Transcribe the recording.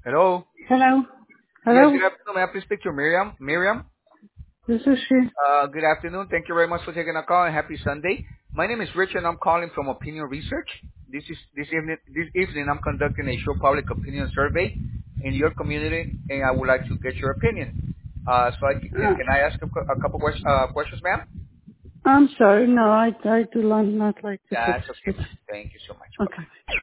Hello. Hello. Yes, Hello. good afternoon. May I please speak to Miriam? Miriam, This is she. good afternoon. Thank you very much for taking a call and happy Sunday. My name is Rich and I'm calling from Opinion Research. This evening I'm conducting a short public opinion survey in your community and I would like to get your opinion. Can I ask a couple questions, ma'am? I'm sorry. No, I do not like to That's okay, participate. ma'am. Thank you so much. Okay. Bye-bye.